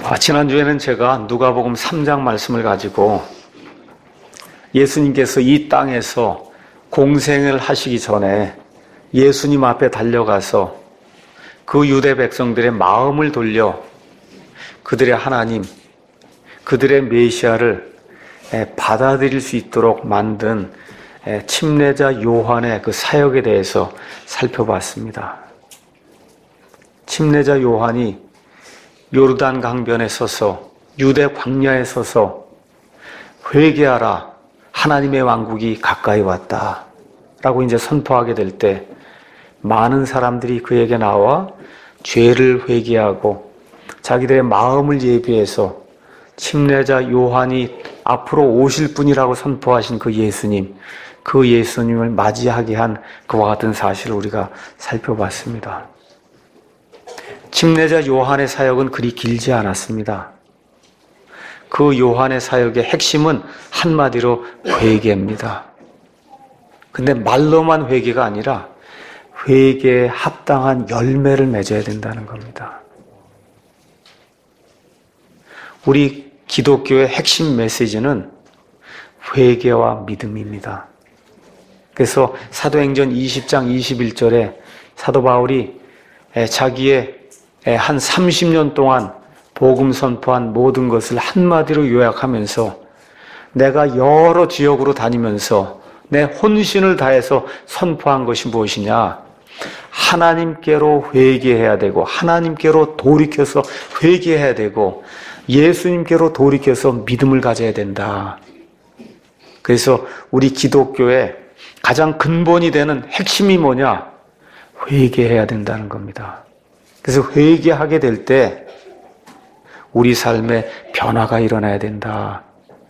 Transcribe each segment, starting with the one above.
지난주에는 제가 누가복음 3장 말씀을 가지고 예수님께서 이 땅에서 공생을 하시기 전에 예수님 앞에 달려가서 그 유대 백성들의 마음을 돌려 그들의 하나님, 그들의 메시아를 받아들일 수 있도록 만든 침례자 요한의 그 사역에 대해서 살펴봤습니다. 침례자 요한이 요르단 강변에 서서 유대 광야에 서서 회개하라, 하나님의 왕국이 가까이 왔다 라고 이제 선포하게 될 때 많은 사람들이 그에게 나와 죄를 회개하고 자기들의 마음을 예비해서 침례자 요한이 앞으로 오실 분이라고 선포하신 그 예수님을 맞이하게 한 그와 같은 사실을 우리가 살펴봤습니다. 침례자 요한의 사역은 그리 길지 않았습니다. 그 요한의 사역의 핵심은 한마디로 회개입니다. 근데 말로만 회개가 아니라 회개에 합당한 열매를 맺어야 된다는 겁니다. 우리 기독교의 핵심 메시지는 회개와 믿음입니다. 그래서 사도행전 20장 21절에 사도 바울이 자기의 한 30년 동안 복음 선포한 모든 것을 한마디로 요약하면서 내가 여러 지역으로 다니면서 내 혼신을 다해서 선포한 것이 무엇이냐? 하나님께로 회개해야 되고 하나님께로 돌이켜서 회개해야 되고 예수님께로 돌이켜서 믿음을 가져야 된다. 그래서 우리 기독교의 가장 근본이 되는 핵심이 뭐냐? 회개해야 된다는 겁니다. 그래서 회개하게 될 때 우리 삶에 변화가 일어나야 된다.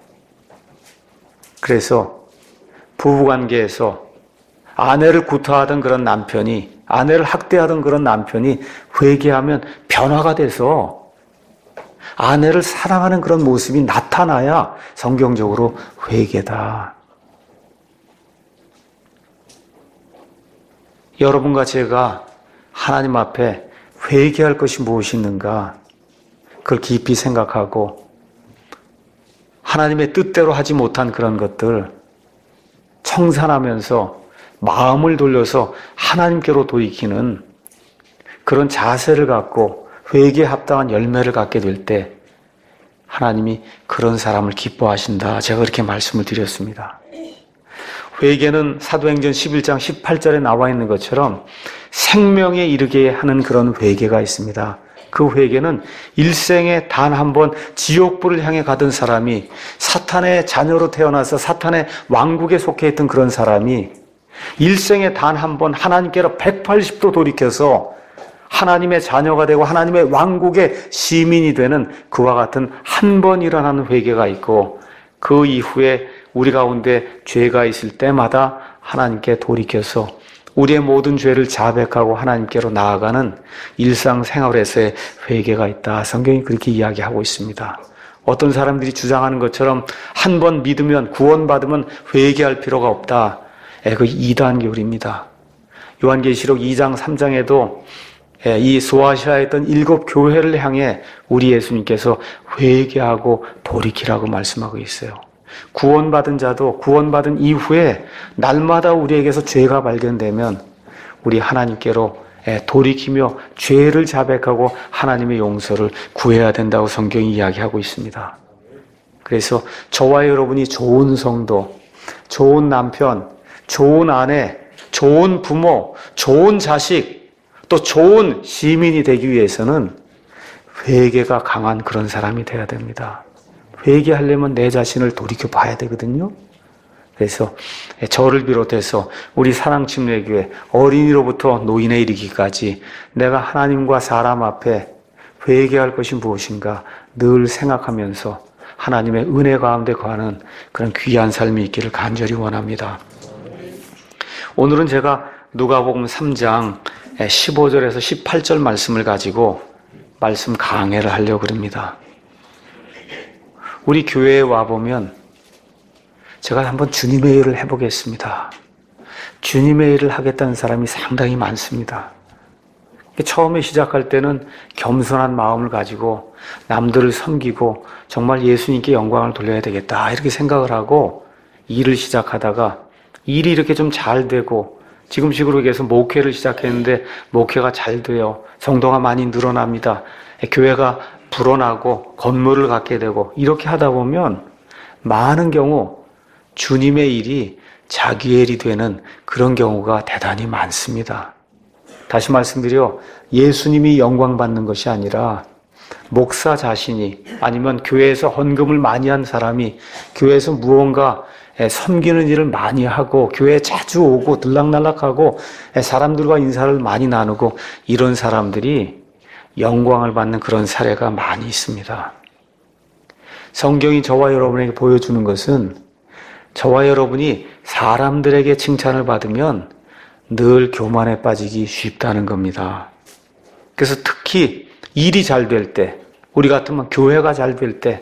그래서 부부관계에서 아내를 구타하던 그런 남편이, 아내를 학대하던 그런 남편이 회개하면 변화가 돼서 아내를 사랑하는 그런 모습이 나타나야 성경적으로 회개다. 여러분과 제가 하나님 앞에 회개할 것이 무엇이 있는가? 그걸 깊이 생각하고 하나님의 뜻대로 하지 못한 그런 것들 청산하면서 마음을 돌려서 하나님께로 돌이키는 그런 자세를 갖고 회개에 합당한 열매를 갖게 될 때 하나님이 그런 사람을 기뻐하신다. 제가 그렇게 말씀을 드렸습니다. 회개는 사도행전 11장 18절에 나와 있는 것처럼 생명에 이르게 하는 그런 회개가 있습니다. 그 회개는 일생에 단 한 번 지옥불을 향해 가던 사람이 사탄의 자녀로 태어나서 사탄의 왕국에 속해 있던 그런 사람이 일생에 단 한 번 하나님께로 180도 돌이켜서 하나님의 자녀가 되고 하나님의 왕국의 시민이 되는 그와 같은 한 번 일어나는 회개가 있고 그 이후에 우리 가운데 죄가 있을 때마다 하나님께 돌이켜서 우리의 모든 죄를 자백하고 하나님께로 나아가는 일상생활에서의 회개가 있다. 성경이 그렇게 이야기하고 있습니다. 어떤 사람들이 주장하는 것처럼 한 번 믿으면 구원받으면 회개할 필요가 없다. 그 이단교리입니다. 요한계시록 2장 3장에도 이 소아시아에 있던 7 교회를 향해 우리 예수님께서 회개하고 돌이키라고 말씀하고 있어요. 구원받은 자도 구원받은 이후에 날마다 우리에게서 죄가 발견되면 우리 하나님께로 돌이키며 죄를 자백하고 하나님의 용서를 구해야 된다고 성경이 이야기하고 있습니다. 그래서 저와 여러분이 좋은 성도, 좋은 남편, 좋은 아내, 좋은 부모, 좋은 자식, 또 좋은 시민이 되기 위해서는 회개가 강한 그런 사람이 되어야 됩니다. 회개하려면 내 자신을 돌이켜 봐야 되거든요. 그래서 저를 비롯해서 우리 사랑침례교회 어린이로부터 노인에 이르기까지 내가 하나님과 사람 앞에 회개할 것이 무엇인가 늘 생각하면서 하나님의 은혜 가운데 거하는 그런 귀한 삶이 있기를 간절히 원합니다. 오늘은 제가 누가복음 3장 15절에서 18절 말씀을 가지고 말씀 강해를 하려고 합니다. 우리 교회에 와보면 제가 한번 주님의 일을 해보겠습니다. 주님의 일을 하겠다는 사람이 상당히 많습니다. 처음에 시작할 때는 겸손한 마음을 가지고 남들을 섬기고 정말 예수님께 영광을 돌려야 되겠다 이렇게 생각을 하고 일을 시작하다가 일이 이렇게 좀 잘 되고 지금식으로 해서 목회를 시작했는데 목회가 잘 돼요. 성도가 많이 늘어납니다. 교회가 불어나고 건물을 갖게 되고 이렇게 하다 보면 많은 경우 주님의 일이 자기의 일이 되는 그런 경우가 대단히 많습니다. 다시 말씀드려 예수님이 영광 받는 것이 아니라 목사 자신이 아니면 교회에서 헌금을 많이 한 사람이 교회에서 무언가 섬기는 일을 많이 하고 교회에 자주 오고 들락날락하고 사람들과 인사를 많이 나누고 이런 사람들이 영광을 받는 그런 사례가 많이 있습니다. 성경이 저와 여러분에게 보여주는 것은 저와 여러분이 사람들에게 칭찬을 받으면 늘 교만에 빠지기 쉽다는 겁니다. 그래서 특히 일이 잘 될 때, 우리 같으면 교회가 잘 될 때,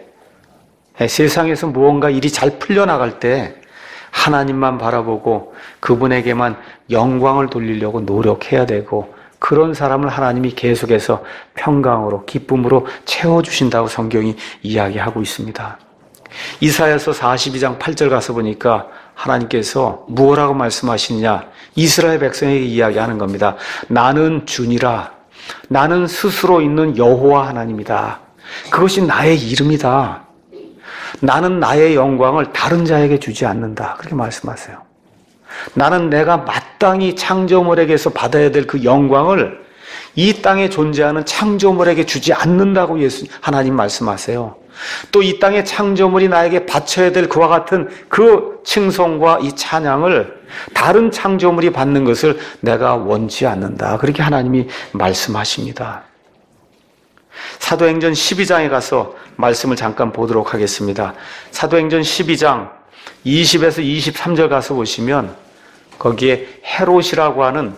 세상에서 무언가 일이 잘 풀려나갈 때 하나님만 바라보고 그분에게만 영광을 돌리려고 노력해야 되고 그런 사람을 하나님이 계속해서 평강으로 기쁨으로 채워주신다고 성경이 이야기하고 있습니다. 이사야서 42장 8절 가서 보니까 하나님께서 무엇라고 말씀하시느냐 이스라엘 백성에게 이야기하는 겁니다. 나는 주니라. 나는 스스로 있는 여호와 하나님이다. 그것이 나의 이름이다. 나는 나의 영광을 다른 자에게 주지 않는다. 그렇게 말씀하세요. 나는 내가 마땅히 창조물에게서 받아야 될 그 영광을 이 땅에 존재하는 창조물에게 주지 않는다고 하나님 말씀하세요. 또 이 땅의 창조물이 나에게 바쳐야 될 그와 같은 그 칭송과 이 찬양을 다른 창조물이 받는 것을 내가 원치 않는다. 그렇게 하나님이 말씀하십니다. 사도행전 12장에 가서 말씀을 잠깐 보도록 하겠습니다. 사도행전 12장 20에서 23절 가서 보시면 거기에 헤롯이라고 하는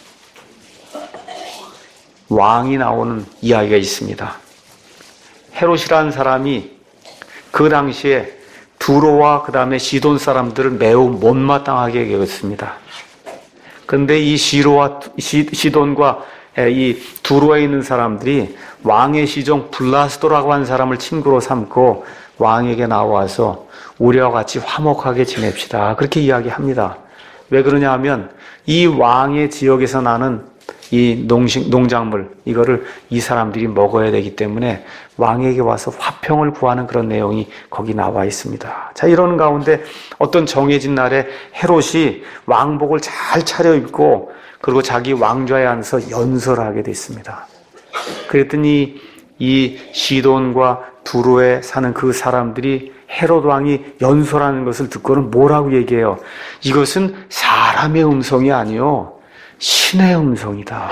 왕이 나오는 이야기가 있습니다. 헤롯이라는 사람이 그 당시에 두로와 그 다음에 시돈 사람들을 매우 못마땅하게 여겼습니다. 그런데 이 시돈과 이 두로에 있는 사람들이 왕의 시종 블라스도라고 하는 사람을 친구로 삼고 왕에게 나와서 우리와 같이 화목하게 지냅시다. 그렇게 이야기합니다. 왜 그러냐 하면 이 왕의 지역에서 나는 이 농작물 이거를 이 사람들이 먹어야 되기 때문에 왕에게 와서 화평을 구하는 그런 내용이 거기 나와 있습니다. 자, 이러는 가운데 어떤 정해진 날에 헤롯이 왕복을 잘 차려입고 그리고 자기 왕좌에 앉아서 연설을 하게 됐습니다. 그랬더니 이 시돈과 두로에 사는 그 사람들이 헤롯 왕이 연설하는 것을 듣고는 뭐라고 얘기해요? 이것은 사람의 음성이 아니요 신의 음성이다.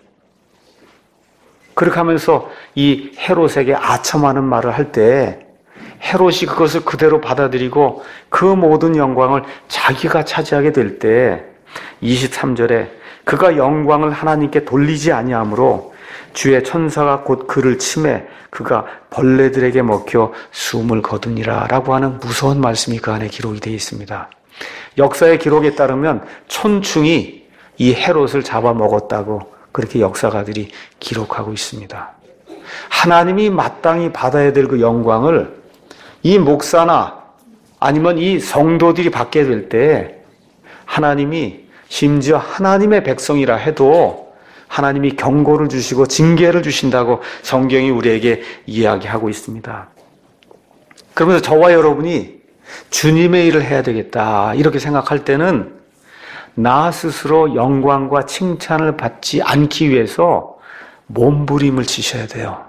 그렇게 하면서 이 헤롯에게 아첨하는 말을 할 때 헤롯이 그것을 그대로 받아들이고 그 모든 영광을 자기가 차지하게 될 때 23절에 그가 영광을 하나님께 돌리지 아니하므로 주의 천사가 곧 그를 치매 그가 벌레들에게 먹혀 숨을 거두니라 라고 하는 무서운 말씀이 그 안에 기록이 되어 있습니다. 역사의 기록에 따르면 촌충이 이 헤롯을 잡아먹었다고 그렇게 역사가들이 기록하고 있습니다. 하나님이 마땅히 받아야 될 그 영광을 이 목사나 아니면 이 성도들이 받게 될 때 하나님이 심지어 하나님의 백성이라 해도 하나님이 경고를 주시고 징계를 주신다고 성경이 우리에게 이야기하고 있습니다. 그러면서 저와 여러분이 주님의 일을 해야 되겠다 이렇게 생각할 때는 나 스스로 영광과 칭찬을 받지 않기 위해서 몸부림을 치셔야 돼요.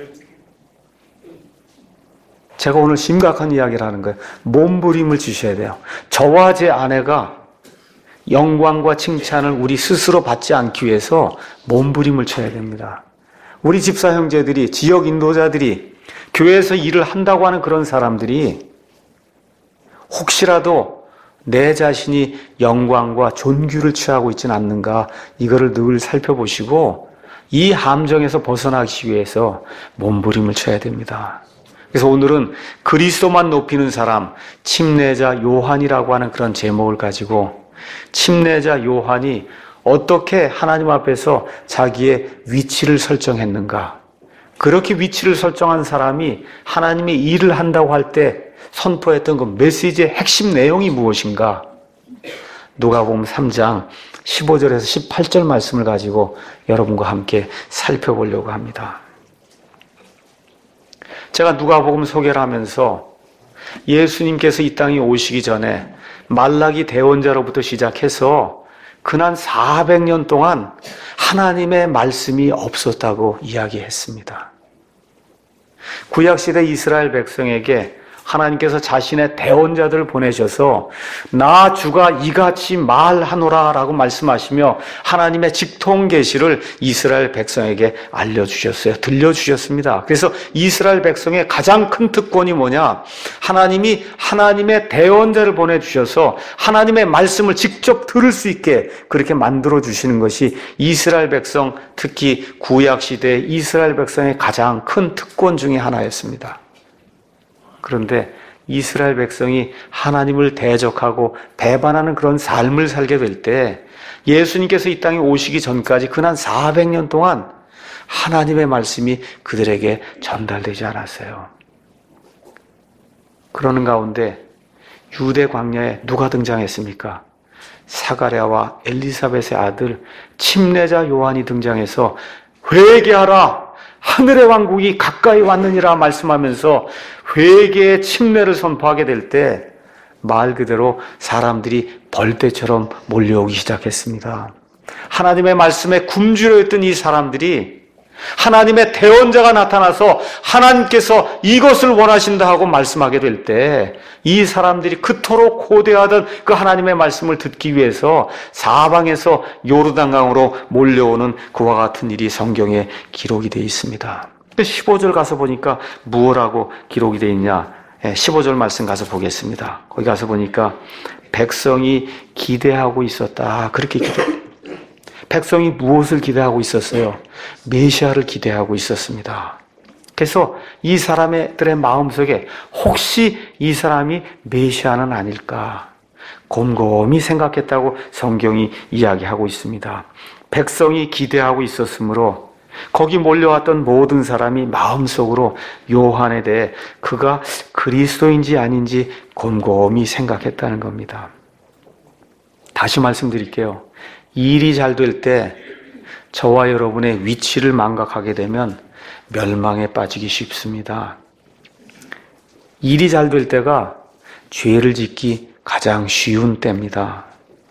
제가 오늘 심각한 이야기를 하는 거예요. 몸부림을 치셔야 돼요. 저와 제 아내가 영광과 칭찬을 우리 스스로 받지 않기 위해서 몸부림을 쳐야 됩니다. 우리 집사 형제들이, 지역 인도자들이, 교회에서 일을 한다고 하는 그런 사람들이 혹시라도 내 자신이 영광과 존귀를 취하고 있지는 않는가 이거를 늘 살펴보시고 이 함정에서 벗어나기 위해서 몸부림을 쳐야 됩니다. 그래서 오늘은 그리스도만 높이는 사람, 침례자 요한이라고 하는 그런 제목을 가지고 침례자 요한이 어떻게 하나님 앞에서 자기의 위치를 설정했는가? 그렇게 위치를 설정한 사람이 하나님의 일을 한다고 할 때 선포했던 그 메시지의 핵심 내용이 무엇인가? 누가복음 3장 15절에서 18절 말씀을 가지고 여러분과 함께 살펴보려고 합니다. 제가 누가복음 소개를 하면서 예수님께서 이 땅에 오시기 전에 말라기 대언자로부터 시작해서 지난 400년 동안 하나님의 말씀이 없었다고 이야기했습니다. 구약시대 이스라엘 백성에게 하나님께서 자신의 대언자들을 보내셔서 나 주가 이같이 말하노라 라고 말씀하시며 하나님의 직통 계시를 이스라엘 백성에게 알려주셨어요. 들려주셨습니다. 그래서 이스라엘 백성의 가장 큰 특권이 뭐냐? 하나님이 하나님의 대언자를 보내주셔서 하나님의 말씀을 직접 들을 수 있게 그렇게 만들어주시는 것이 이스라엘 백성, 특히 구약시대 이스라엘 백성의 가장 큰 특권 중에 하나였습니다. 그런데 이스라엘 백성이 하나님을 대적하고 배반하는 그런 삶을 살게 될 때 예수님께서 이 땅에 오시기 전까지 지난 400년 동안 하나님의 말씀이 그들에게 전달되지 않았어요. 그러는 가운데 유대 광야에 누가 등장했습니까? 사가랴와 엘리사벳의 아들 침례자 요한이 등장해서 회개하라! 하늘의 왕국이 가까이 왔느니라 말씀하면서 회개의 침례를 선포하게 될 때 말 그대로 사람들이 벌떼처럼 몰려오기 시작했습니다. 하나님의 말씀에 굶주려 있던 이 사람들이 하나님의 대언자가 나타나서 하나님께서 이것을 원하신다 하고 말씀하게 될 때 이 사람들이 그토록 고대하던 그 하나님의 말씀을 듣기 위해서 사방에서 요르단강으로 몰려오는 그와 같은 일이 성경에 기록이 되어 있습니다. 15절 가서 보니까 무엇라고 기록이 되어 있냐? 15절 말씀 가서 보겠습니다. 거기 가서 보니까 백성이 기대하고 있었다. 그렇게 백성이 무엇을 기대하고 있었어요? 메시아를 기대하고 있었습니다. 그래서 이 사람들의 마음속에 혹시 이 사람이 메시아는 아닐까 곰곰이 생각했다고 성경이 이야기하고 있습니다. 백성이 기대하고 있었으므로 거기 몰려왔던 모든 사람이 마음속으로 요한에 대해 그가 그리스도인지 아닌지 곰곰이 생각했다는 겁니다. 다시 말씀드릴게요. 일이 잘 될 때 저와 여러분의 위치를 망각하게 되면 멸망에 빠지기 쉽습니다. 일이 잘 될 때가 죄를 짓기 가장 쉬운 때입니다.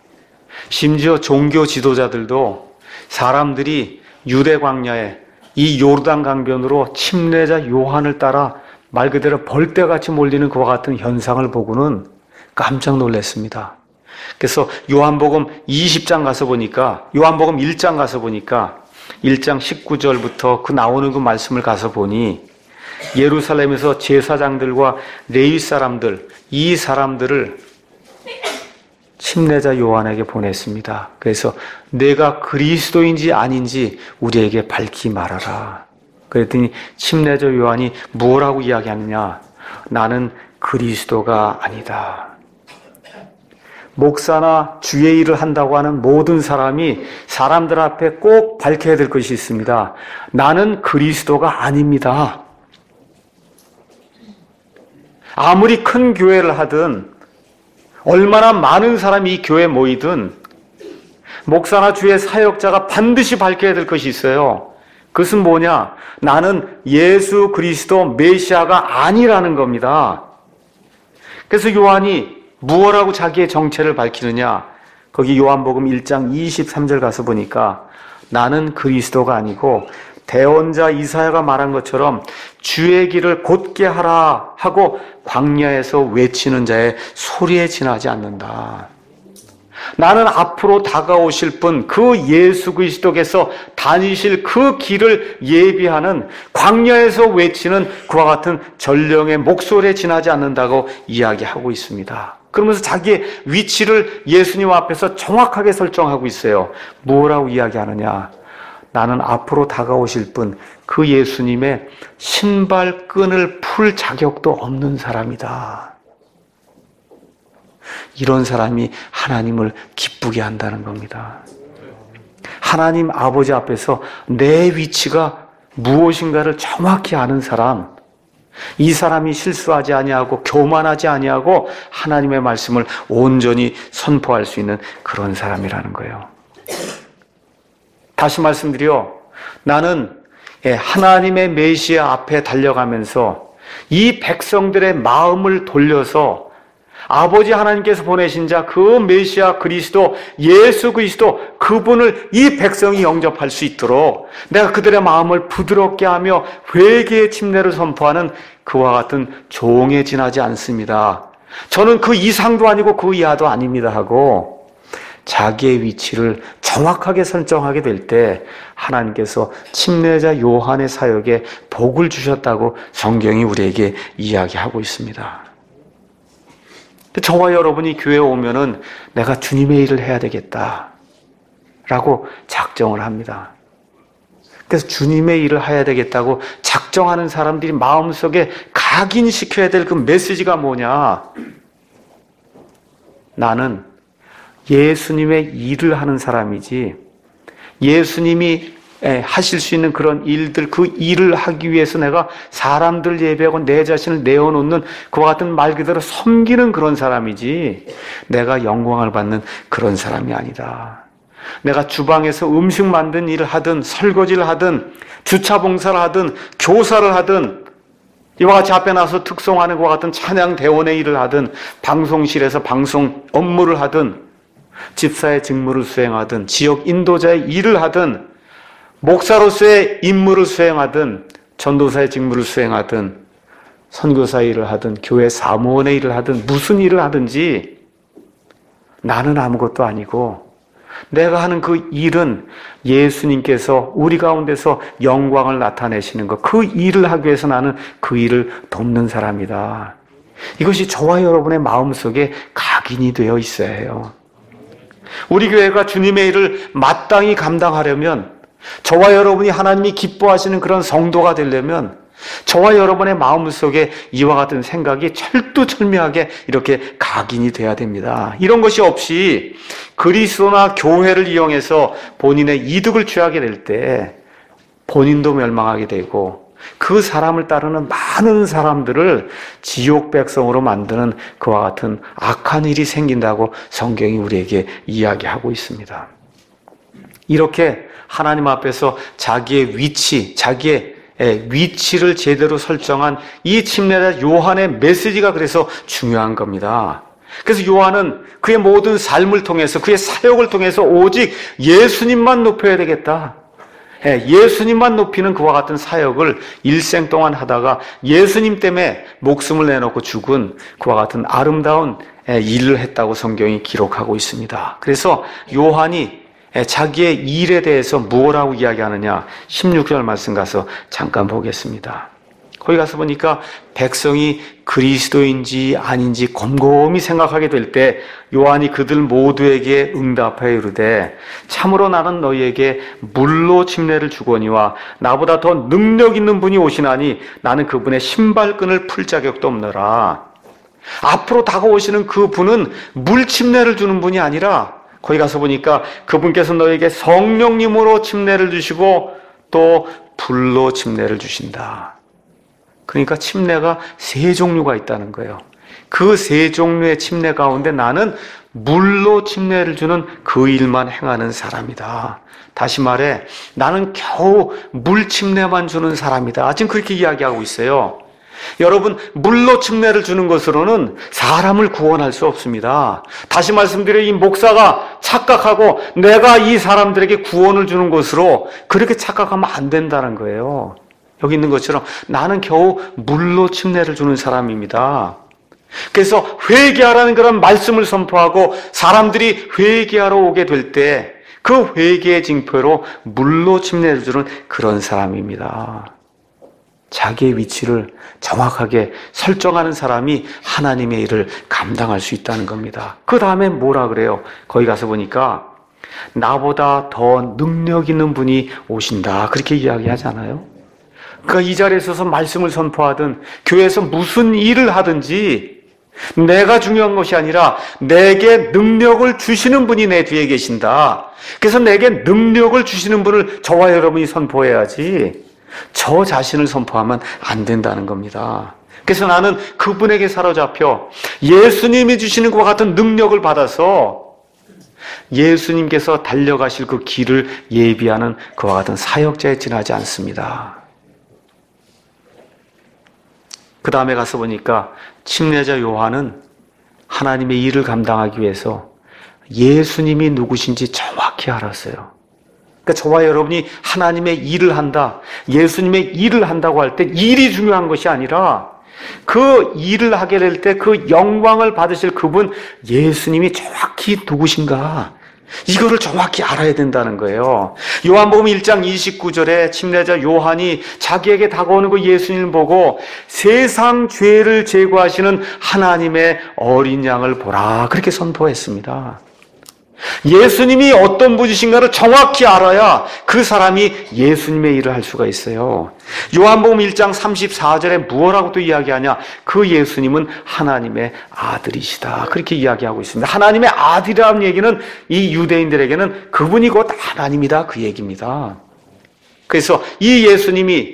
심지어 종교 지도자들도 사람들이 유대 광야에 이 요르단 강변으로 침례자 요한을 따라 말 그대로 벌떼같이 몰리는 그와 같은 현상을 보고는 깜짝 놀랐습니다. 그래서 요한복음 20장 가서 보니까 요한복음 1장 가서 보니까 1장 19절부터 그 나오는 그 말씀을 가서 보니 예루살렘에서 제사장들과 레위 사람들 이 사람들을 침례자 요한에게 보냈습니다. 그래서 내가 그리스도인지 아닌지 우리에게 밝히 말하라. 그랬더니 침례자 요한이 뭐라고 이야기하느냐? 나는 그리스도가 아니다. 목사나 주의 일을 한다고 하는 모든 사람이 사람들 앞에 꼭 밝혀야 될 것이 있습니다. 나는 그리스도가 아닙니다. 아무리 큰 교회를 하든 얼마나 많은 사람이 이 교회에 모이든 목사나 주의 사역자가 반드시 밝혀야 될 것이 있어요. 그것은 뭐냐? 나는 예수 그리스도 메시아가 아니라는 겁니다. 그래서 요한이 무엇라고 자기의 정체를 밝히느냐? 거기 요한복음 1장 23절 가서 보니까 나는 그리스도가 아니고 대언자 이사야가 말한 것처럼 주의 길을 곧게 하라 하고 광야에서 외치는 자의 소리에 지나지 않는다. 나는 앞으로 다가오실 분 그 예수 그리스도께서 다니실 그 길을 예비하는 광야에서 외치는 그와 같은 전령의 목소리에 지나지 않는다고 이야기하고 있습니다. 그러면서 자기의 위치를 예수님 앞에서 정확하게 설정하고 있어요. 뭐라고 이야기하느냐? 나는 앞으로 다가오실 분 그 예수님의 신발끈을 풀 자격도 없는 사람이다. 이런 사람이 하나님을 기쁘게 한다는 겁니다. 하나님 아버지 앞에서 내 위치가 무엇인가를 정확히 아는 사람, 이 사람이 실수하지 아니하고 교만하지 아니하고 하나님의 말씀을 온전히 선포할 수 있는 그런 사람이라는 거예요. 다시 말씀드려, 나는 하나님의 메시아 앞에 달려가면서 이 백성들의 마음을 돌려서 아버지 하나님께서 보내신 자 그 메시아 그리스도 예수 그리스도 그분을 이 백성이 영접할 수 있도록 내가 그들의 마음을 부드럽게 하며 회개의 침례를 선포하는 그와 같은 종에 지나지 않습니다. 저는 그 이상도 아니고 그 이하도 아닙니다 하고 자기의 위치를 정확하게 설정하게 될 때 하나님께서 침례자 요한의 사역에 복을 주셨다고 성경이 우리에게 이야기하고 있습니다. 저와 여러분이 교회에 오면은 내가 주님의 일을 해야 되겠다라고 작정을 합니다. 그래서 주님의 일을 해야 되겠다고 작정하는 사람들이 마음속에 각인시켜야 될 그 메시지가 뭐냐? 나는 예수님의 일을 하는 사람이지, 예수님이 하실 수 있는 그런 일들, 그 일을 하기 위해서 내가 사람들 예배하고 내 자신을 내어놓는 그와 같은 말 그대로 섬기는 그런 사람이지 내가 영광을 받는 그런 사람이 아니다. 내가 주방에서 음식 만든 일을 하든 설거지를 하든 주차 봉사를 하든 교사를 하든 이와 같이 앞에 나서 특송하는 것과 같은 찬양 대원의 일을 하든 방송실에서 방송 업무를 하든 집사의 직무를 수행하든 지역 인도자의 일을 하든 목사로서의 임무를 수행하든 전도사의 직무를 수행하든 선교사 일을 하든 교회 사무원의 일을 하든 무슨 일을 하든지 나는 아무것도 아니고 내가 하는 그 일은 예수님께서 우리 가운데서 영광을 나타내시는 것, 그 일을 하기 위해서 나는 그 일을 돕는 사람이다. 이것이 저와 여러분의 마음속에 각인이 되어 있어야 해요. 우리 교회가 주님의 일을 마땅히 감당하려면, 저와 여러분이 하나님이 기뻐하시는 그런 성도가 되려면 저와 여러분의 마음속에 이와 같은 생각이 철두철미하게 이렇게 각인이 돼야 됩니다. 이런 것이 없이 그리스도나 교회를 이용해서 본인의 이득을 취하게 될 때 본인도 멸망하게 되고 그 사람을 따르는 많은 사람들을 지옥 백성으로 만드는 그와 같은 악한 일이 생긴다고 성경이 우리에게 이야기하고 있습니다. 이렇게 하나님 앞에서 자기의 위치를 제대로 설정한 이 침례자 요한의 메시지가 그래서 중요한 겁니다. 그래서 요한은 그의 모든 삶을 통해서, 그의 사역을 통해서 오직 예수님만 높여야 되겠다. 예수님만 높이는 그와 같은 사역을 일생 동안 하다가 예수님 때문에 목숨을 내놓고 죽은 그와 같은 아름다운 일을 했다고 성경이 기록하고 있습니다. 그래서 요한이 자기의 일에 대해서 무엇라고 이야기하느냐, 16절 말씀 가서 잠깐 보겠습니다. 거기 가서 보니까 백성이 그리스도인지 아닌지 곰곰이 생각하게 될 때 요한이 그들 모두에게 응답하여 이르되 참으로 나는 너희에게 물로 침례를 주거니와 나보다 더 능력 있는 분이 오시나니 나는 그분의 신발끈을 풀 자격도 없노라. 앞으로 다가오시는 그 분은 물 침례를 주는 분이 아니라 거기 가서 보니까 그분께서 너에게 성령님으로 침례를 주시고 또 불로 침례를 주신다. 그러니까 침례가 세 종류가 있다는 거예요. 그 세 종류의 침례 가운데 나는 물로 침례를 주는 그 일만 행하는 사람이다. 다시 말해 나는 겨우 물 침례만 주는 사람이다. 지금 그렇게 이야기하고 있어요. 여러분, 물로 침례를 주는 것으로는 사람을 구원할 수 없습니다. 다시 말씀드려, 이 목사가 착각하고 내가 이 사람들에게 구원을 주는 것으로 그렇게 착각하면 안 된다는 거예요. 여기 있는 것처럼 나는 겨우 물로 침례를 주는 사람입니다. 그래서 회개하라는 그런 말씀을 선포하고 사람들이 회개하러 오게 될 때 그 회개의 징표로 물로 침례를 주는 그런 사람입니다. 자기의 위치를 정확하게 설정하는 사람이 하나님의 일을 감당할 수 있다는 겁니다. 그 다음에 뭐라 그래요? 거기 가서 보니까 나보다 더 능력 있는 분이 오신다. 그렇게 이야기하잖아요. 그러니까 이 자리에 서서 말씀을 선포하든 교회에서 무슨 일을 하든지 내가 중요한 것이 아니라 내게 능력을 주시는 분이 내 뒤에 계신다. 그래서 내게 능력을 주시는 분을 저와 여러분이 선포해야지 저 자신을 선포하면 안 된다는 겁니다. 그래서 나는 그분에게 사로잡혀 예수님이 주시는 것과 같은 능력을 받아서 예수님께서 달려가실 그 길을 예비하는 그와 같은 사역자에 지나지 않습니다. 그 다음에 가서 보니까 침례자 요한은 하나님의 일을 감당하기 위해서 예수님이 누구신지 정확히 알았어요. 그러니까 저와 여러분이 하나님의 일을 한다, 예수님의 일을 한다고 할 때 일이 중요한 것이 아니라 그 일을 하게 될 때 그 영광을 받으실 그분 예수님이 정확히 누구신가, 이거를 정확히 알아야 된다는 거예요. 요한복음 1장 29절에 침례자 요한이 자기에게 다가오는 그 예수님을 보고 세상 죄를 제거하시는 하나님의 어린 양을 보라, 그렇게 선포했습니다. 예수님이 어떤 분이신가를 정확히 알아야 그 사람이 예수님의 일을 할 수가 있어요. 요한복음 1장 34절에 무엇라고 또 이야기하냐? 그 예수님은 하나님의 아들이시다, 그렇게 이야기하고 있습니다. 하나님의 아들이라는 얘기는 이 유대인들에게는 그분이 곧 하나님이다, 그 얘기입니다. 그래서 이 예수님이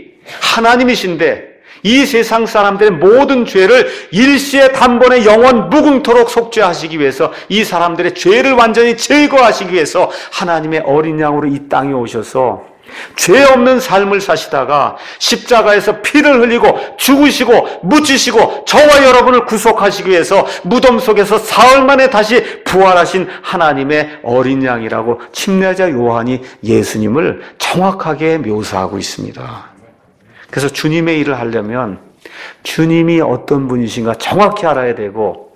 하나님이신데 이 세상 사람들의 모든 죄를 일시에 단번에 영원 무궁토록 속죄하시기 위해서, 이 사람들의 죄를 완전히 제거하시기 위해서 하나님의 어린 양으로 이 땅에 오셔서 죄 없는 삶을 사시다가 십자가에서 피를 흘리고 죽으시고 묻히시고 저와 여러분을 구속하시기 위해서 무덤 속에서 사흘 만에 다시 부활하신 하나님의 어린 양이라고 침례자 요한이 예수님을 정확하게 묘사하고 있습니다. 그래서 주님의 일을 하려면 주님이 어떤 분이신가 정확히 알아야 되고,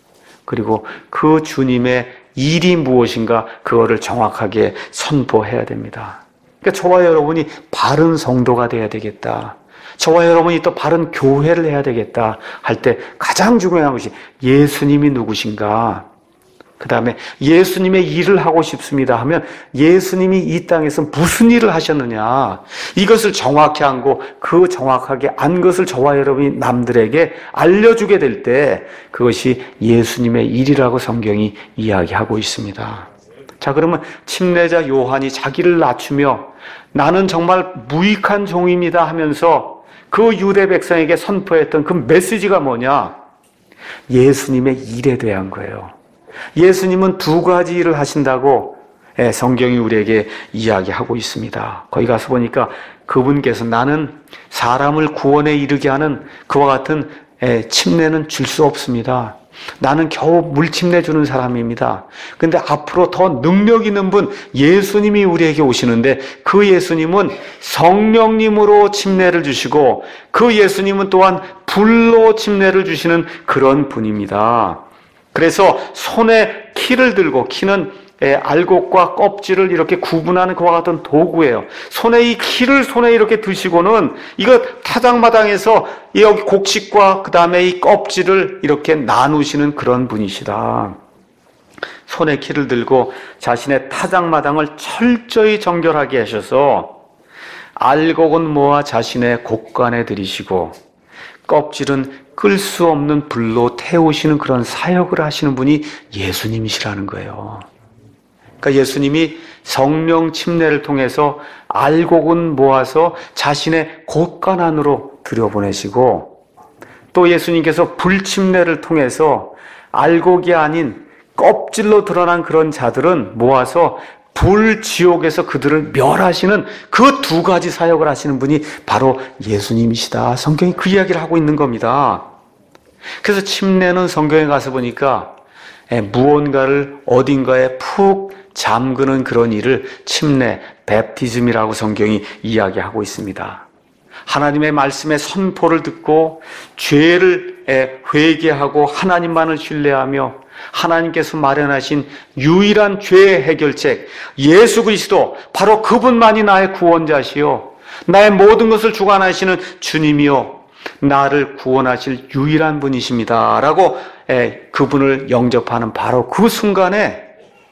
그리고 그 주님의 일이 무엇인가 그거를 정확하게 선포해야 됩니다. 그러니까 저와 여러분이 바른 성도가 돼야 되겠다, 저와 여러분이 또 바른 교회를 해야 되겠다 할 때 가장 중요한 것이 예수님이 누구신가, 그 다음에 예수님의 일을 하고 싶습니다 하면 예수님이 이 땅에서 무슨 일을 하셨느냐, 이것을 정확히 알고 그 정확하게 안 것을 저와 여러분이 남들에게 알려주게 될 때 그것이 예수님의 일이라고 성경이 이야기하고 있습니다. 자, 그러면 침례자 요한이 자기를 낮추며 나는 정말 무익한 종입니다 하면서 그 유대 백성에게 선포했던 그 메시지가 뭐냐? 예수님의 일에 대한 거예요. 예수님은 두 가지 일을 하신다고 성경이 우리에게 이야기하고 있습니다. 거기 가서 보니까 그분께서 나는 사람을 구원에 이르게 하는 그와 같은 침례는 줄 수 없습니다. 나는 겨우 물침례 주는 사람입니다. 근데 앞으로 더 능력 있는 분 예수님이 우리에게 오시는데 그 예수님은 성령님으로 침례를 주시고 그 예수님은 또한 불로 침례를 주시는 그런 분입니다. 그래서 손에 키를 들고, 키는 알곡과 껍질을 이렇게 구분하는 그와 같은 도구예요. 손에 이 키를 손에 이렇게 드시고는 이거 타작마당에서 여기 곡식과 그 다음에 이 껍질을 이렇게 나누시는 그런 분이시다. 손에 키를 들고 자신의 타작마당을 철저히 정결하게 하셔서 알곡은 모아 자신의 곡간에 들이시고 껍질은 끌 수 없는 불로 태우시는 그런 사역을 하시는 분이 예수님이시라는 거예요. 그러니까 예수님이 성령 침례를 통해서 알곡은 모아서 자신의 곡간 안으로 들여보내시고, 또 예수님께서 불 침례를 통해서 알곡이 아닌 껍질로 드러난 그런 자들은 모아서 불 지옥에서 그들을 멸하시는 그 두 가지 사역을 하시는 분이 바로 예수님이시다. 성경이 그 이야기를 하고 있는 겁니다. 그래서 침례는 성경에 가서 보니까 무언가를 어딘가에 푹 잠그는 그런 일을 침례, 베프티즘이라고 성경이 이야기하고 있습니다. 하나님의 말씀의 선포를 듣고 죄를 회개하고 하나님만을 신뢰하며 하나님께서 마련하신 유일한 죄 해결책 예수 그리스도, 바로 그분만이 나의 구원자시요 나의 모든 것을 주관하시는 주님이요 나를 구원하실 유일한 분이십니다 라고 그분을 영접하는 바로 그 순간에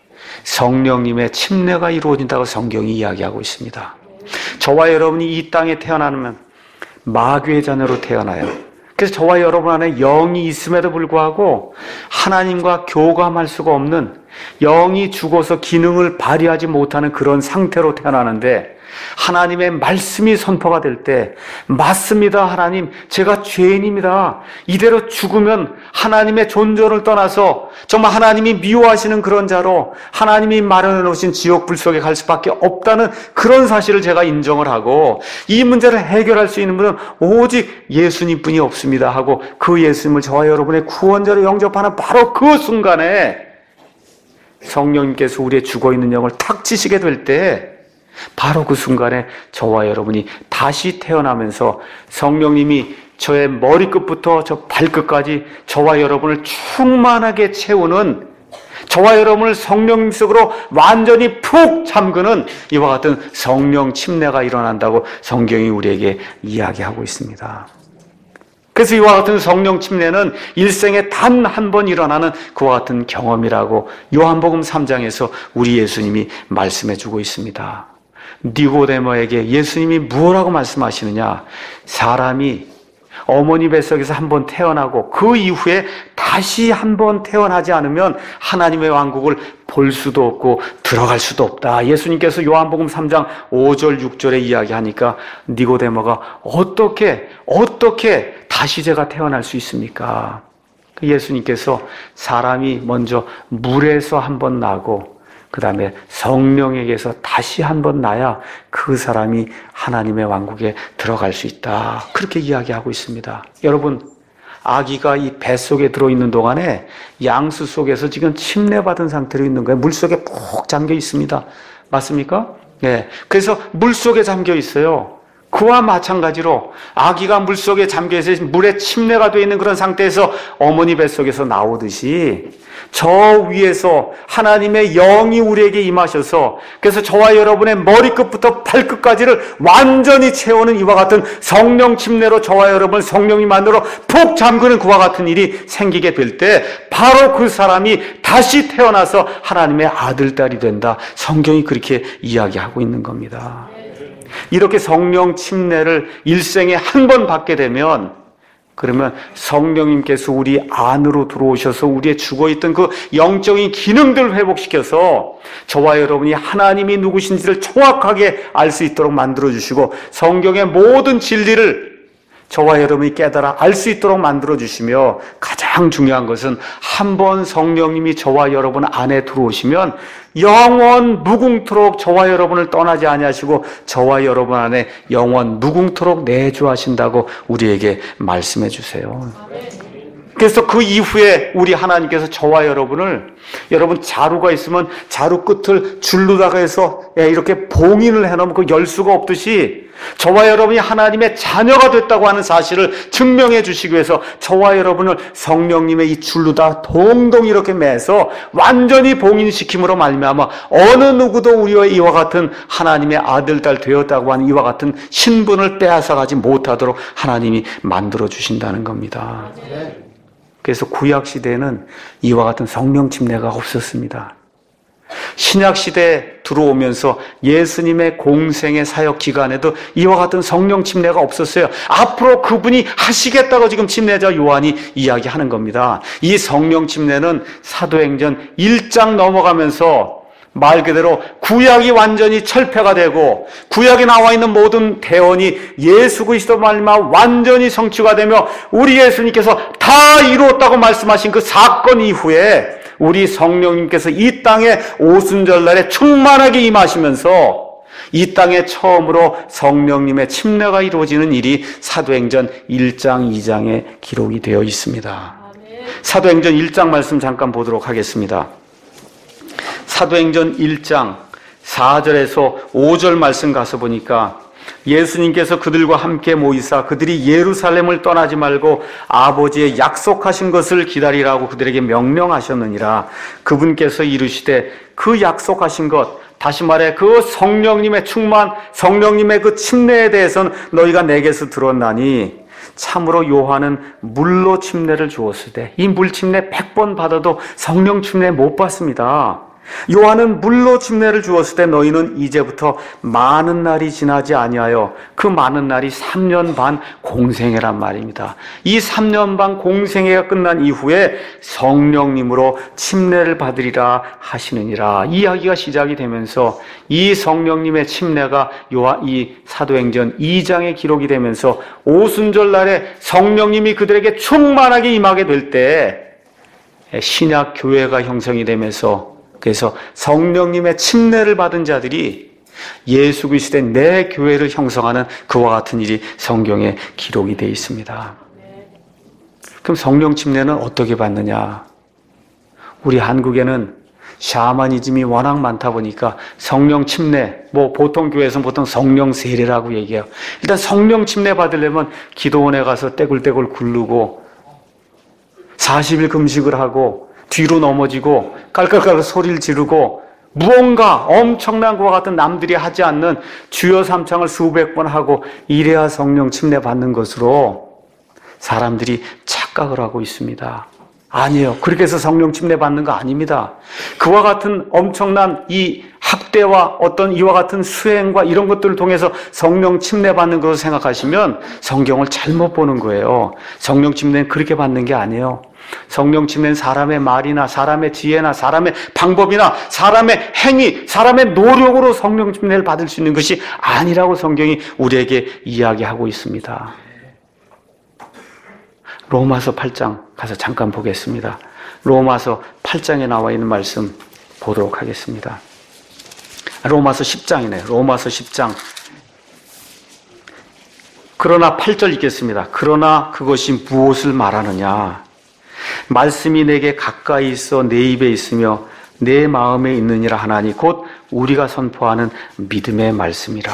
성령님의 침례가 이루어진다고 성경이 이야기하고 있습니다. 저와 여러분이 이 땅에 태어나면 마귀의 자녀로 태어나요. 그래서 저와 여러분 안에 영이 있음에도 불구하고 하나님과 교감할 수가 없는, 영이 죽어서 기능을 발휘하지 못하는 그런 상태로 태어나는데, 하나님의 말씀이 선포가 될 때, 맞습니다 하나님, 제가 죄인입니다, 이대로 죽으면 하나님의 존재를 떠나서 정말 하나님이 미워하시는 그런 자로 하나님이 마련해 놓으신 지옥 불 속에 갈 수밖에 없다는 그런 사실을 제가 인정을 하고, 이 문제를 해결할 수 있는 분은 오직 예수님뿐이 없습니다 하고, 그 예수님을 저와 여러분의 구원자로 영접하는 바로 그 순간에 성령님께서 우리의 죽어있는 영을 탁 치시게 될 때, 바로 그 순간에 저와 여러분이 다시 태어나면서 성령님이 저의 머리끝부터 저 발끝까지 저와 여러분을 충만하게 채우는, 저와 여러분을 성령님 속으로 완전히 푹 잠그는 이와 같은 성령 침례가 일어난다고 성경이 우리에게 이야기하고 있습니다. 그래서 이와 같은 성령 침례는 일생에 단 한 번 일어나는 그와 같은 경험이라고 요한복음 3장에서 우리 예수님이 말씀해 주고 있습니다. 니고데모에게 예수님이 무엇라고 말씀하시느냐? 사람이 어머니 뱃속에서 한 번 태어나고 그 이후에 다시 한 번 태어나지 않으면 하나님의 왕국을 볼 수도 없고 들어갈 수도 없다. 예수님께서 요한복음 3장 5절 6절에 이야기하니까 니고데모가 어떻게 다시 제가 태어날 수 있습니까? 예수님께서 사람이 먼저 물에서 한 번 나고 그 다음에 성령에게서 다시 한 번 나야 그 사람이 하나님의 왕국에 들어갈 수 있다. 그렇게 이야기하고 있습니다. 여러분, 아기가 이 뱃속에 들어있는 동안에 양수 속에서 지금 침례받은 상태로 있는 거예요. 물속에 푹 잠겨 있습니다. 맞습니까? 네. 그래서 물속에 잠겨 있어요. 그와 마찬가지로 아기가 물속에 잠겨있어 물에 침례가 되어 있는 그런 상태에서 어머니 뱃속에서 나오듯이 저 위에서 하나님의 영이 우리에게 임하셔서 그래서 저와 여러분의 머리끝부터 발끝까지를 완전히 채우는 이와 같은 성령 침례로 저와 여러분 성령님 안으로 푹 잠그는 그와 같은 일이 생기게 될 때 바로 그 사람이 다시 태어나서 하나님의 아들, 딸이 된다. 성경이 그렇게 이야기하고 있는 겁니다. 이렇게 성령 침례를 일생에 한 번 받게 되면 그러면 성령님께서 우리 안으로 들어오셔서 우리의 죽어있던 그 영적인 기능들을 회복시켜서 저와 여러분이 하나님이 누구신지를 정확하게 알 수 있도록 만들어주시고 성경의 모든 진리를 저와 여러분이 깨달아 알 수 있도록 만들어주시며 가장 중요한 것은 한번 성령님이 저와 여러분 안에 들어오시면 영원 무궁토록 저와 여러분을 떠나지 아니하시고 저와 여러분 안에 영원 무궁토록 내주하신다고 우리에게 말씀해 주세요. 그래서 그 이후에 우리 하나님께서 저와 여러분을 여러분 자루가 있으면 자루 끝을 줄로다가 해서 이렇게 봉인을 해놓으면 그 열 수가 없듯이 저와 여러분이 하나님의 자녀가 됐다고 하는 사실을 증명해 주시기 위해서 저와 여러분을 성령님의 이 줄로다 동동 이렇게 매서 완전히 봉인시킴으로 말미암아 어느 누구도 우리와 이와 같은 하나님의 아들, 딸 되었다고 하는 이와 같은 신분을 빼앗아가지 못하도록 하나님이 만들어 주신다는 겁니다. 그래서 구약시대에는 이와 같은 성령 침례가 없었습니다. 신약시대에 들어오면서 예수님의 공생의 사역 기간에도 이와 같은 성령 침례가 없었어요. 앞으로 그분이 하시겠다고 지금 침례자 요한이 이야기하는 겁니다. 이 성령 침례는 사도행전 1장 넘어가면서 말 그대로 구약이 완전히 철폐가 되고 구약에 나와 있는 모든 대언이 예수 그리스도 말미암아 완전히 성취가 되며 우리 예수님께서 다 이루었다고 말씀하신 그 사건 이후에 우리 성령님께서 이 땅에 오순절날에 충만하게 임하시면서 이 땅에 처음으로 성령님의 침례가 이루어지는 일이 사도행전 1장 2장에 기록이 되어 있습니다. 사도행전 1장 말씀 잠깐 보도록 하겠습니다. 사도행전 1장 4절에서 5절 말씀 가서 보니까 예수님께서 그들과 함께 모이사 그들이 예루살렘을 떠나지 말고 아버지의 약속하신 것을 기다리라고 그들에게 명령하셨느니라. 그분께서 이르시되 그 약속하신 것, 다시 말해 그 성령님의 충만, 성령님의 그 침례에 대해서는 너희가 내게서 들었나니 참으로 요한은 물로 침례를 주었을 때 이 물 침례 100번 받아도 성령 침례 못 받습니다. 요한은 물로 침례를 주었을 때 너희는 이제부터 많은 날이 지나지 아니하여, 그 많은 날이 3년 반 공생애란 말입니다. 이 3년 반 공생애가 끝난 이후에 성령님으로 침례를 받으리라 하시느니라. 이야기가 시작이 되면서 이 성령님의 침례가 이 사도행전 2장에 기록이 되면서 오순절 날에 성령님이 그들에게 충만하게 임하게 될 때 신약 교회가 형성이 되면서, 그래서 성령님의 침례를 받은 자들이 예수 그리스도의 내 교회를 형성하는 그와 같은 일이 성경에 기록이 되어 있습니다. 그럼 성령 침례는 어떻게 받느냐? 우리 한국에는 샤머니즘이 워낙 많다 보니까 성령 침례, 보통 교회에서는 보통 성령 세례라고 얘기해요. 일단 성령 침례 받으려면 기도원에 가서 떼굴떼굴 굴르고 40일 금식을 하고 뒤로 넘어지고 깔깔깔 소리를 지르고 무언가 엄청난 것과 같은 남들이 하지 않는 주여 삼창을 수백 번 하고 이래야 성령 침례 받는 것으로 사람들이 착각을 하고 있습니다. 아니에요. 그렇게 해서 성령 침례 받는 거 아닙니다. 그와 같은 엄청난 이 학대와 어떤 이와 같은 수행과 이런 것들을 통해서 성령 침례 받는 것을 생각하시면 성경을 잘못 보는 거예요. 성령 침례는 그렇게 받는 게 아니에요. 성령 침례는 사람의 말이나 사람의 지혜나 사람의 방법이나 사람의 행위, 사람의 노력으로 성령 침례를 받을 수 있는 것이 아니라고 성경이 우리에게 이야기하고 있습니다. 로마서 8장 가서 잠깐 보겠습니다. 로마서 8장에 나와 있는 말씀 보도록 하겠습니다. 로마서 10장이네요. 로마서 10장. 그러나 8절 읽겠습니다. 그러나 그것이 무엇을 말하느냐? 말씀이 내게 가까이 있어 내 입에 있으며 내 마음에 있느니라 하나니 곧 우리가 선포하는 믿음의 말씀이라.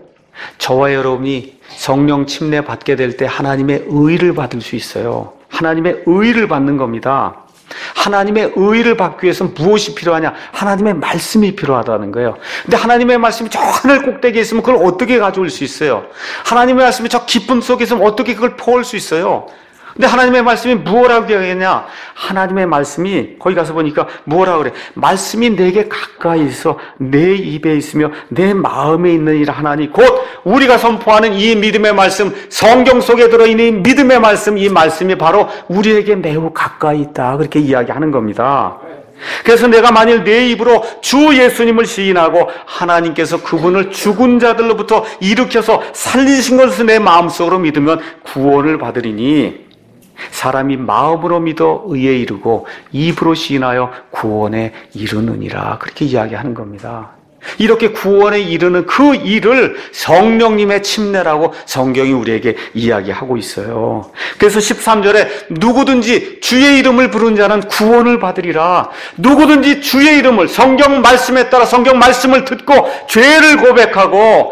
저와 여러분이 성령 침례 받게 될 때 하나님의 의를 받을 수 있어요. 하나님의 의를 받는 겁니다. 하나님의 의를 받기 위해서는 무엇이 필요하냐? 하나님의 말씀이 필요하다는 거예요. 근데 하나님의 말씀이 저 하늘 꼭대기에 있으면 그걸 어떻게 가져올 수 있어요? 하나님의 말씀이 저 깊은 속에 있으면 어떻게 그걸 퍼올 수 있어요? 근데 하나님의 말씀이 무엇라고 되어있냐? 하나님의 말씀이 거기 가서 보니까 뭐라고 그래? 말씀이 내게 가까이 있어 내 입에 있으며 내 마음에 있느니라 하나니 곧 우리가 선포하는 이 믿음의 말씀, 성경 속에 들어있는 믿음의 말씀, 이 말씀이 바로 우리에게 매우 가까이 있다. 그렇게 이야기하는 겁니다. 그래서 내가 만일 내 입으로 주 예수님을 시인하고 하나님께서 그분을 죽은 자들로부터 일으켜서 살리신 것을 내 마음속으로 믿으면 구원을 받으리니 사람이 마음으로 믿어 의에 이르고 입으로 시인하여 구원에 이르느니라. 그렇게 이야기하는 겁니다. 이렇게 구원에 이르는 그 일을 성령님의 침례라고 성경이 우리에게 이야기하고 있어요. 그래서 13절에 누구든지 주의 이름을 부르는 자는 구원을 받으리라. 누구든지 주의 이름을, 성경 말씀에 따라 성경 말씀을 듣고 죄를 고백하고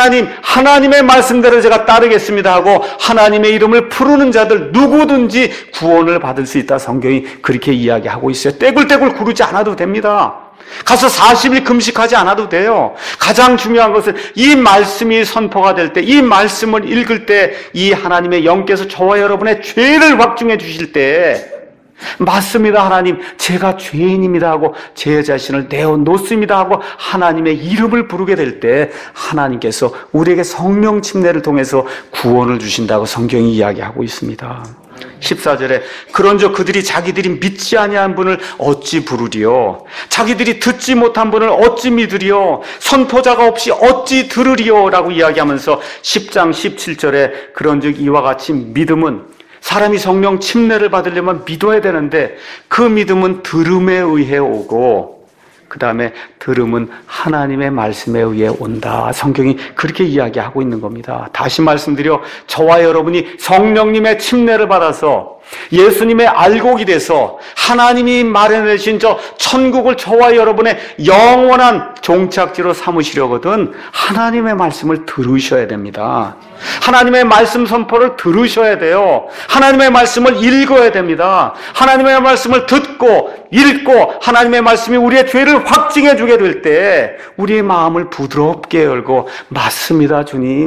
하나님의 말씀대로 제가 따르겠습니다 하고 하나님의 이름을 부르는 자들 누구든지 구원을 받을 수 있다. 성경이 그렇게 이야기하고 있어요. 떼굴떼굴 구르지 않아도 됩니다. 가서 40일 금식하지 않아도 돼요. 가장 중요한 것은 이 말씀이 선포가 될 때, 이 말씀을 읽을 때 이 하나님의 영께서 저와 여러분의 죄를 확증해 주실 때 맞습니다 하나님, 제가 죄인입니다 하고 제 자신을 내어놓습니다 하고 하나님의 이름을 부르게 될 때 하나님께서 우리에게 성령 침례를 통해서 구원을 주신다고 성경이 이야기하고 있습니다. 14절에 그런즉 그들이 자기들이 믿지 아니한 분을 어찌 부르리요? 자기들이 듣지 못한 분을 어찌 믿으리요? 선포자가 없이 어찌 들으리요? 라고 이야기하면서 10장 17절에 그런즉 이와 같이 믿음은, 사람이 성령 침례를 받으려면 믿어야 되는데 그 믿음은 들음에 의해 오고 그 다음에 들음은 하나님의 말씀에 의해 온다. 성경이 그렇게 이야기하고 있는 겁니다. 다시 말씀드려 저와 여러분이 성령님의 침례를 받아서 예수님의 알곡이 돼서 하나님이 마련해주신 저 천국을 저와 여러분의 영원한 종착지로 삼으시려거든 하나님의 말씀을 들으셔야 됩니다. 하나님의 말씀 선포를 들으셔야 돼요. 하나님의 말씀을 읽어야 됩니다. 하나님의 말씀을 듣고 읽고 하나님의 말씀이 우리의 죄를 확증해 주게 될 때 우리의 마음을 부드럽게 열고 맞습니다 주님,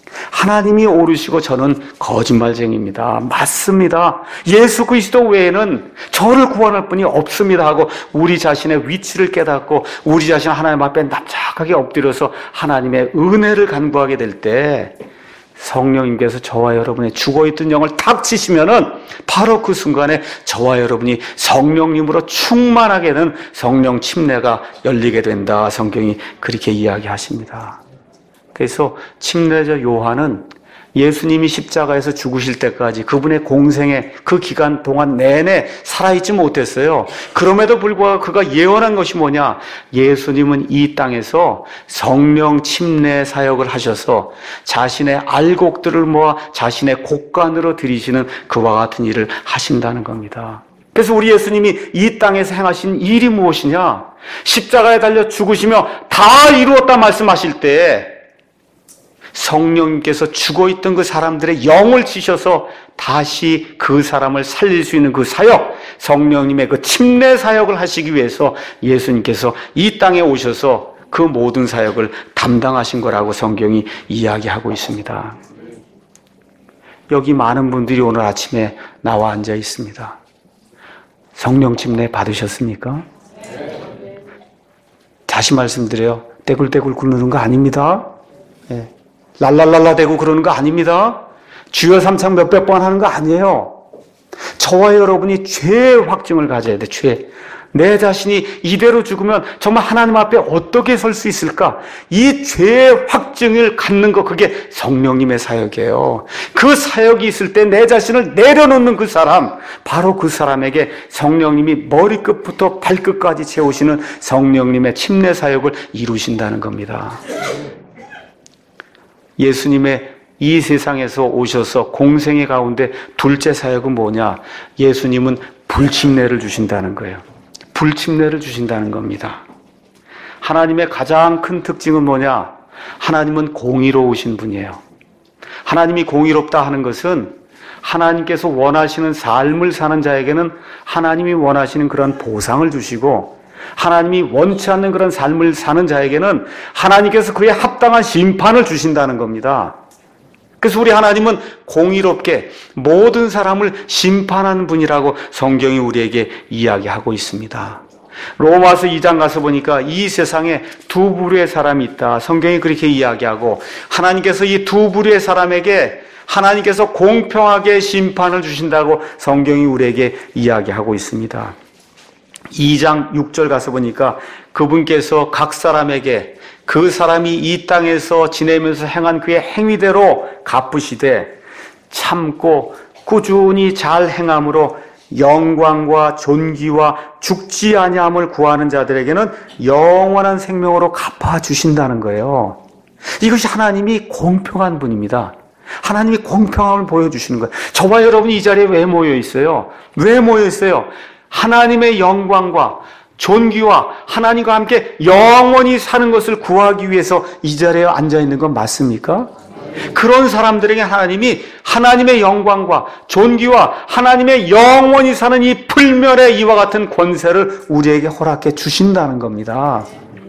하나님이 오르시고 저는 거짓말쟁이입니다. 맞습니다. 예수 그리스도 외에는 저를 구원할 분이 없습니다 하고 우리 자신의 위치를 깨닫고 우리 자신 하나님 앞에 납작하게 엎드려서 하나님의 은혜를 간구하게 될 때 성령님께서 저와 여러분의 죽어있던 영을 탁 치시면은 바로 그 순간에 저와 여러분이 성령님으로 충만하게 된 성령 침례가 열리게 된다. 성경이 그렇게 이야기하십니다. 그래서 침례자 요한은 예수님이 십자가에서 죽으실 때까지 그분의 공생의 그 기간 동안 내내 살아있지 못했어요. 그럼에도 불구하고 그가 예언한 것이 뭐냐? 예수님은 이 땅에서 성령 침례 사역을 하셔서 자신의 알곡들을 모아 자신의 곡간으로 들이시는 그와 같은 일을 하신다는 겁니다. 그래서 우리 예수님이 이 땅에서 행하신 일이 무엇이냐? 십자가에 달려 죽으시며 다 이루었다 말씀하실 때 성령님께서 죽어있던 그 사람들의 영을 치셔서 다시 그 사람을 살릴 수 있는 그 사역, 성령님의 그 침례 사역을 하시기 위해서 예수님께서 이 땅에 오셔서 그 모든 사역을 담당하신 거라고 성경이 이야기하고 있습니다. 여기 많은 분들이 오늘 아침에 나와 앉아 있습니다. 성령 침례 받으셨습니까? 다시 말씀드려요. 떼굴떼굴 굴르는 거 아닙니다. 네. 랄랄랄라 대고 그러는 거 아닙니다. 주여 삼창 몇백 번 하는 거 아니에요. 저와 여러분이 죄의 확증을 가져야 돼. 죄. 내 자신이 이대로 죽으면 정말 하나님 앞에 어떻게 설 수 있을까? 이 죄의 확증을 갖는 거, 그게 성령님의 사역이에요. 그 사역이 있을 때 내 자신을 내려놓는 그 사람, 바로 그 사람에게 성령님이 머리끝부터 발끝까지 채우시는 성령님의 침례 사역을 이루신다는 겁니다. 예수님의 이 세상에서 오셔서 공생의 가운데 둘째 사역은 뭐냐? 예수님은 불침례를 주신다는 거예요. 불침례를 주신다는 겁니다. 하나님의 가장 큰 특징은 뭐냐? 하나님은 공의로우신 분이에요. 하나님이 공의롭다 하는 것은 하나님께서 원하시는 삶을 사는 자에게는 하나님이 원하시는 그런 보상을 주시고, 하나님이 원치 않는 그런 삶을 사는 자에게는 하나님께서 그에 합당한 심판을 주신다는 겁니다. 그래서 우리 하나님은 공의롭게 모든 사람을 심판하는 분이라고 성경이 우리에게 이야기하고 있습니다. 로마서 2장 가서 보니까 이 세상에 두 부류의 사람이 있다. 성경이 그렇게 이야기하고, 하나님께서 이 두 부류의 사람에게 하나님께서 공평하게 심판을 주신다고 성경이 우리에게 이야기하고 있습니다. 2장 6절 가서 보니까 그분께서 각 사람에게 그 사람이 이 땅에서 지내면서 행한 그의 행위대로 갚으시되 참고 꾸준히 잘 행함으로 영광과 존귀와 죽지 아니함을 구하는 자들에게는 영원한 생명으로 갚아주신다는 거예요. 이것이 하나님이 공평한 분입니다. 하나님이 공평함을 보여주시는 거예요. 저와 여러분이 이 자리에 왜 모여 있어요? 왜 모여 있어요? 하나님의 영광과 존귀와 하나님과 함께 영원히 사는 것을 구하기 위해서 이 자리에 앉아 있는 건 맞습니까? 그런 사람들에게 하나님이 하나님의 영광과 존귀와 하나님의 영원히 사는 이 불멸의 이와 같은 권세를 우리에게 허락해 주신다는 겁니다.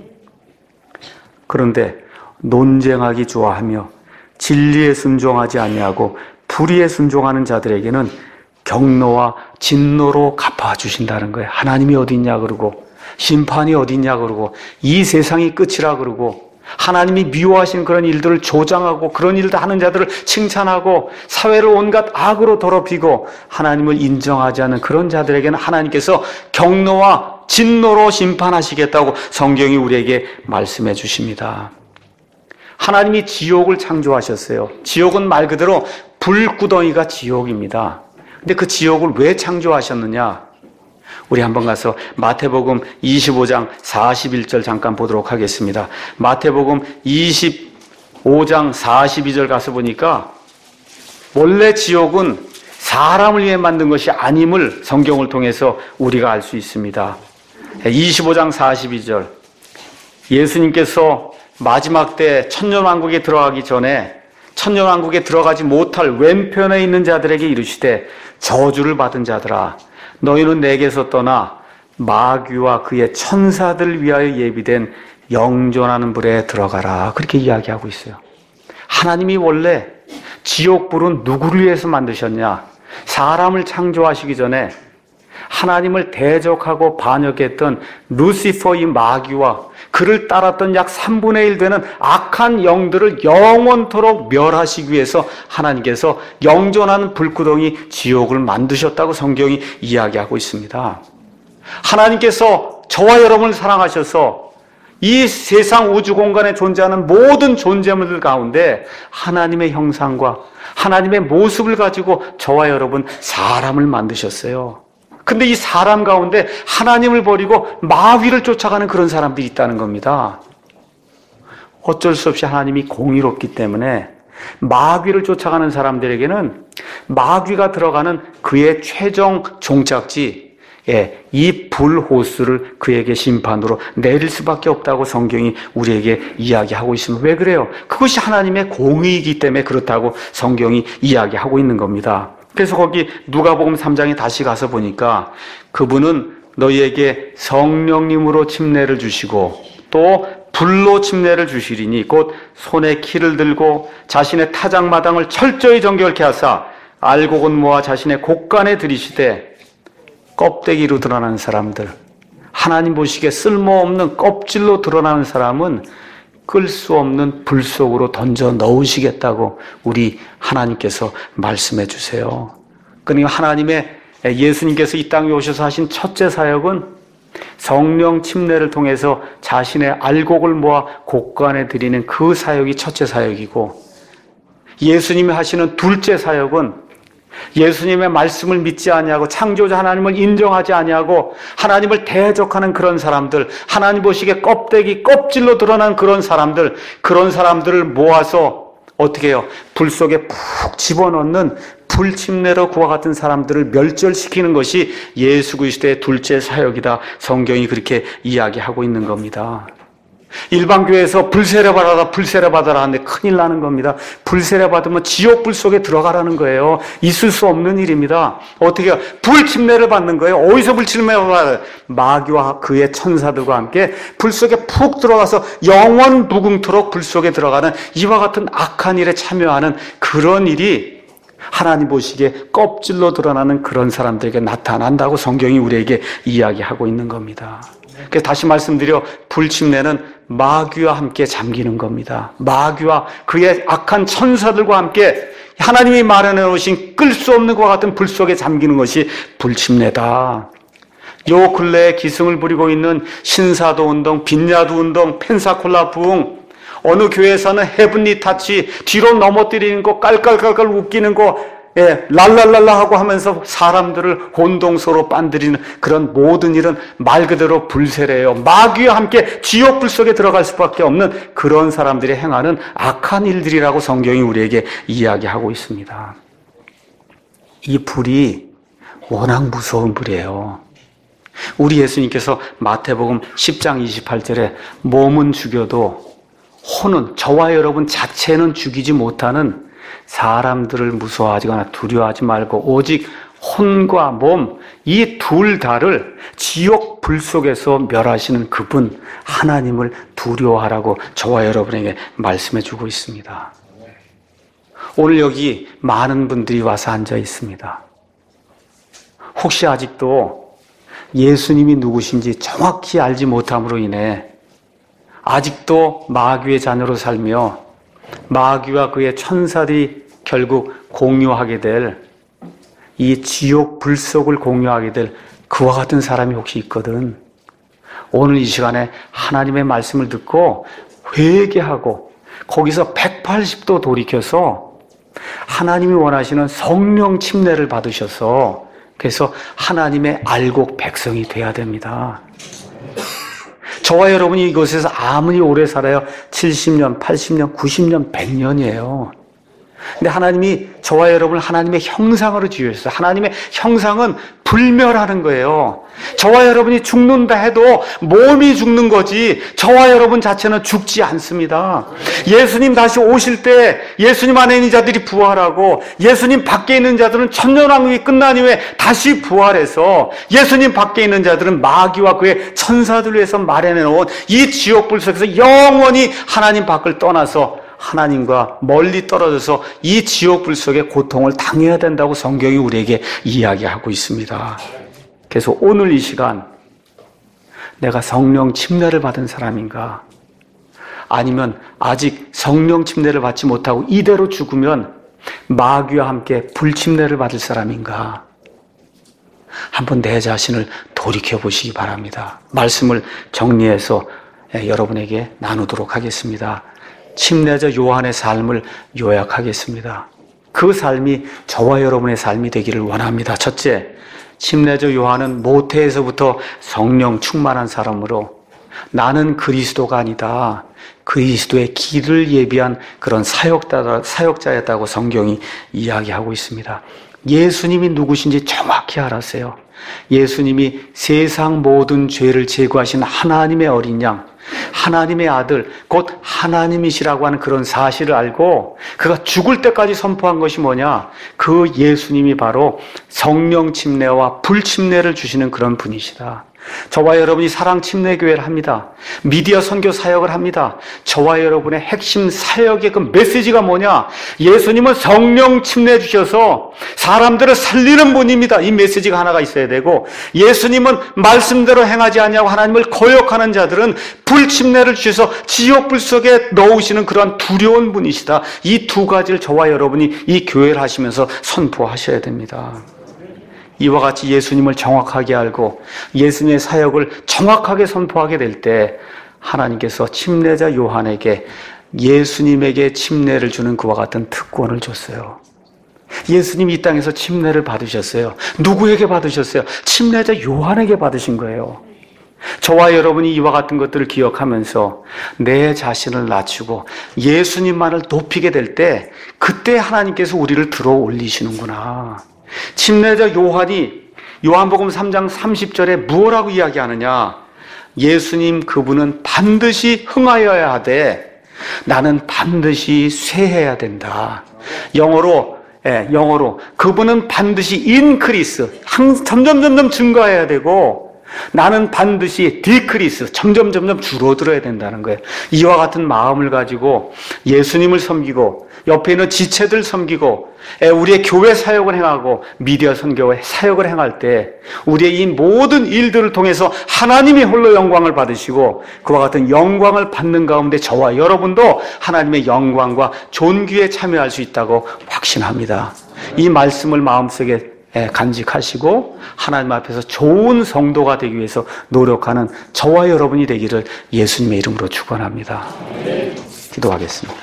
그런데 논쟁하기 좋아하며 진리에 순종하지 아니하고 불의에 순종하는 자들에게는 경노와 진노로 갚아주신다는 거예요. 하나님이 어디 있냐 그러고, 심판이 어디 있냐 그러고, 이 세상이 끝이라 그러고, 하나님이 미워하시는 그런 일들을 조장하고 그런 일들 하는 자들을 칭찬하고 사회를 온갖 악으로 더럽히고 하나님을 인정하지 않는 그런 자들에게는 하나님께서 경노와 진노로 심판하시겠다고 성경이 우리에게 말씀해 주십니다. 하나님이 지옥을 창조하셨어요. 지옥은 말 그대로 불구덩이가 지옥입니다. 근데 그 지옥을 왜 창조하셨느냐? 우리 한번 가서 마태복음 25장 41절 잠깐 보도록 하겠습니다. 마태복음 25장 42절 가서 보니까 원래 지옥은 사람을 위해 만든 것이 아님을 성경을 통해서 우리가 알 수 있습니다. 25장 42절, 예수님께서 마지막 때 천년왕국에 들어가기 전에 천년왕국에 들어가지 못할 왼편에 있는 자들에게 이르시되 저주를 받은 자들아, 너희는 내게서 떠나 마귀와 그의 천사들 위하여 예비된 영존하는 불에 들어가라. 그렇게 이야기하고 있어요. 하나님이 원래 지옥불은 누구를 위해서 만드셨냐? 사람을 창조하시기 전에 하나님을 대적하고 반역했던 루시퍼 이 마귀와 그를 따랐던 약 3분의 1 되는 악한 영들을 영원토록 멸하시기 위해서 하나님께서 영존하는 불구덩이 지옥을 만드셨다고 성경이 이야기하고 있습니다. 하나님께서 저와 여러분을 사랑하셔서 이 세상 우주 공간에 존재하는 모든 존재물들 가운데 하나님의 형상과 하나님의 모습을 가지고 저와 여러분 사람을 만드셨어요. 근데 이 사람 가운데 하나님을 버리고 마귀를 쫓아가는 그런 사람들이 있다는 겁니다. 어쩔 수 없이 하나님이 공의롭기 때문에 마귀를 쫓아가는 사람들에게는 마귀가 들어가는 그의 최종 종착지, 이 불호수를 그에게 심판으로 내릴 수밖에 없다고 성경이 우리에게 이야기하고 있습니다. 왜 그래요? 그것이 하나님의 공의이기 때문에 그렇다고 성경이 이야기하고 있는 겁니다. 그래서 거기 누가복음 3장에 다시 가서 보니까 그분은 너희에게 성령님으로 침례를 주시고 또 불로 침례를 주시리니 곧 손에 키를 들고 자신의 타작마당을 철저히 정결케 하사 알곡은 모아 자신의 곡간에 들이시되 껍데기로 드러나는 사람들, 하나님 보시기에 쓸모없는 껍질로 드러나는 사람은 끌 수 없는 불 속으로 던져 넣으시겠다고 우리 하나님께서 말씀해 주세요. 그러니까 하나님의 예수님께서 이 땅에 오셔서 하신 첫째 사역은 성령 침례를 통해서 자신의 알곡을 모아 곡간에 드리는 그 사역이 첫째 사역이고, 예수님이 하시는 둘째 사역은 예수님의 말씀을 믿지 아니하고 창조자 하나님을 인정하지 아니하고 하나님을 대적하는 그런 사람들, 하나님 보시기에 껍질로 드러난 그런 사람들을 모아서 어떻게 해요? 불 속에 푹 집어넣는 불침례로 그와 같은 사람들을 멸절시키는 것이 예수 그리스도의 둘째 사역이다. 성경이 그렇게 이야기하고 있는 겁니다. 일반 교회에서 불세례 받아라 하는데 큰일 나는 겁니다. 불세례 받으면 지옥 불 속에 들어가라는 거예요. 있을 수 없는 일입니다. 어떻게 해요? 불침례를 받는 거예요. 어디서 불침례를 받아요? 마귀와 그의 천사들과 함께 불 속에 푹 들어가서 영원 무궁토록 불 속에 들어가는 이와 같은 악한 일에 참여하는 그런 일이 하나님 보시기에 껍질로 드러나는 그런 사람들에게 나타난다고 성경이 우리에게 이야기하고 있는 겁니다. 그래서 다시 말씀드려, 불침례는 마귀와 함께 잠기는 겁니다. 마귀와 그의 악한 천사들과 함께 하나님이 마련해 놓으신 끌 수 없는 것과 같은 불 속에 잠기는 것이 불침례다. 요 근래에 기승을 부리고 있는 신사도 운동, 빈야도 운동, 펜사콜라 부흥, 어느 교회에서는 헤븐리 타치, 뒤로 넘어뜨리는 거, 깔깔깔깔 웃기는 거, 랄랄랄라 하고 하면서 사람들을 혼동소로 빤들이는 그런 모든 일은 말 그대로 불세례예요. 마귀와 함께 지옥 불 속에 들어갈 수밖에 없는 그런 사람들이 행하는 악한 일들이라고 성경이 우리에게 이야기하고 있습니다. 이 불이 워낙 무서운 불이에요. 우리 예수님께서 마태복음 10장 28절에 몸은 죽여도 혼은, 저와 여러분 자체는 죽이지 못하는 사람들을 무서워하거나 두려워하지 말고 오직 혼과 몸, 이 둘 다를 지옥 불 속에서 멸하시는 그분 하나님을 두려워하라고 저와 여러분에게 말씀해 주고 있습니다. 오늘 여기 많은 분들이 와서 앉아 있습니다. 혹시 아직도 예수님이 누구신지 정확히 알지 못함으로 인해 아직도 마귀의 자녀로 살며 마귀와 그의 천사들이 결국 공유하게 될 이 지옥 불속을 공유하게 될 그와 같은 사람이 혹시 있거든. 오늘 이 시간에 하나님의 말씀을 듣고 회개하고 거기서 180도 돌이켜서 하나님이 원하시는 성령 침례를 받으셔서 그래서 하나님의 알곡 백성이 돼야 됩니다. 저와 여러분이 이곳에서 아무리 오래 살아요. 70년, 80년, 90년, 100년이에요. 근데 하나님이 저와 여러분을 하나님의 형상으로 지으셨어요. 하나님의 형상은 불멸하는 거예요. 저와 여러분이 죽는다 해도 몸이 죽는 거지 저와 여러분 자체는 죽지 않습니다. 예수님 다시 오실 때 예수님 안에 있는 자들이 부활하고 예수님 밖에 있는 자들은 천년왕국이 끝난 이후에 다시 부활해서 예수님 밖에 있는 자들은 마귀와 그의 천사들 위해서 마련해 놓은 이 지옥불 속에서 영원히 하나님 밖을 떠나서 하나님과 멀리 떨어져서 이 지옥불 속의 고통을 당해야 된다고 성경이 우리에게 이야기하고 있습니다. 그래서 오늘 이 시간 내가 성령 침례를 받은 사람인가? 아니면 아직 성령 침례를 받지 못하고 이대로 죽으면 마귀와 함께 불침례를 받을 사람인가? 한번 내 자신을 돌이켜 보시기 바랍니다. 말씀을 정리해서 여러분에게 나누도록 하겠습니다. 침례자 요한의 삶을 요약하겠습니다. 그 삶이 저와 여러분의 삶이 되기를 원합니다. 첫째, 침례자 요한은 모태에서부터 성령 충만한 사람으로 나는 그리스도가 아니다, 그리스도의 길을 예비한 그런 사역자였다고 성경이 이야기하고 있습니다. 예수님이 누구신지 정확히 알았어요. 예수님이 세상 모든 죄를 제거하신 하나님의 어린 양, 하나님의 아들, 곧 하나님이시라고 하는 그런 사실을 알고 그가 죽을 때까지 선포한 것이 뭐냐? 그 예수님이 바로 성령 침례와 불침례를 주시는 그런 분이시다. 저와 여러분이 사랑 침례교회를 합니다. 미디어 선교 사역을 합니다. 저와 여러분의 핵심 사역의 그 메시지가 뭐냐? 예수님은 성령 침례 주셔서 사람들을 살리는 분입니다. 이 메시지가 하나가 있어야 되고, 예수님은 말씀대로 행하지 아니하고 하나님을 거역하는 자들은 불침례를 주셔서 지옥불 속에 넣으시는 그러한 두려운 분이시다. 이 두 가지를 저와 여러분이 이 교회를 하시면서 선포하셔야 됩니다. 이와 같이 예수님을 정확하게 알고 예수님의 사역을 정확하게 선포하게 될 때 하나님께서 침례자 요한에게 예수님에게 침례를 주는 그와 같은 특권을 줬어요. 예수님이 이 땅에서 침례를 받으셨어요. 누구에게 받으셨어요? 침례자 요한에게 받으신 거예요. 저와 여러분이 이와 같은 것들을 기억하면서 내 자신을 낮추고 예수님만을 높이게 될 때 그때 하나님께서 우리를 들어 올리시는구나. 침례자 요한이 요한복음 3장 30절에 무엇라고 이야기하느냐? 예수님 그분은 반드시 흥하여야 하되 나는 반드시 쇠해야 된다. 영어로 그분은 반드시 인크리스, 점점 증가해야 되고 나는 반드시 디크리스, 점점 줄어들어야 된다는 거예요. 이와 같은 마음을 가지고 예수님을 섬기고 옆에 있는 지체들 섬기고 우리의 교회 사역을 행하고 미디어 선교 사역을 행할 때 우리의 이 모든 일들을 통해서 하나님이 홀로 영광을 받으시고 그와 같은 영광을 받는 가운데 저와 여러분도 하나님의 영광과 존귀에 참여할 수 있다고 확신합니다. 이 말씀을 마음속에 간직하시고 하나님 앞에서 좋은 성도가 되기 위해서 노력하는 저와 여러분이 되기를 예수님의 이름으로 축원합니다. 기도하겠습니다.